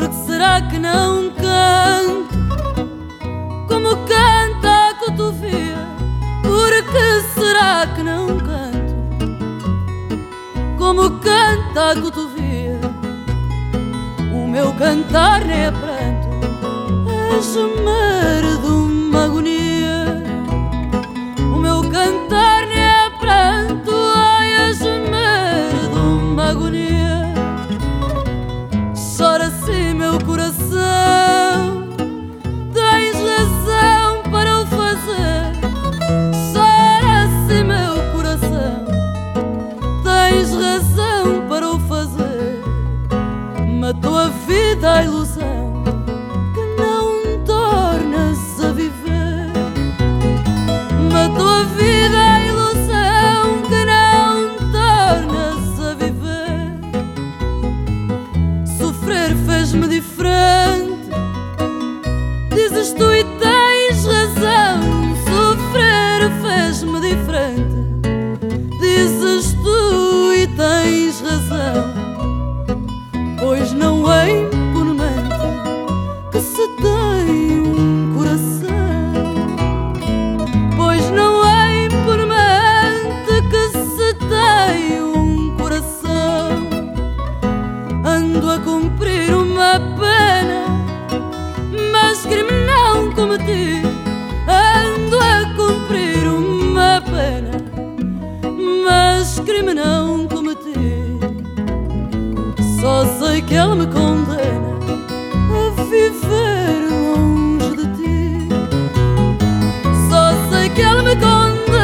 Porque será que não canto como canta a cotovia? Porque será que não canto como canta a cotovia? O meu cantar nem é pranto, é gemer de uma agonia. O meu cantar nem é pranto, ai, é gemer de uma agonia. Chora assim meu coração, tens razão para o fazer. Chora assim meu coração, tens razão para o fazer. Matou a vida a ilusão que não tornas a viver. Matou a vida a ilusão que não tornas a viver. Sofrer fez-me diferente, dizes tu e tens razão. Sofrer fez-me diferente, dizes tu e tens razão. Pois não é impunemente que se tem um coração. Pois não é impunemente que se tem um coração. Ando a cumprir uma pena, mas crime não cometi. Ando a cumprir uma pena, mas crime não cometi. Só sei que ela me condena a viver longe de ti. Só sei que ela me condena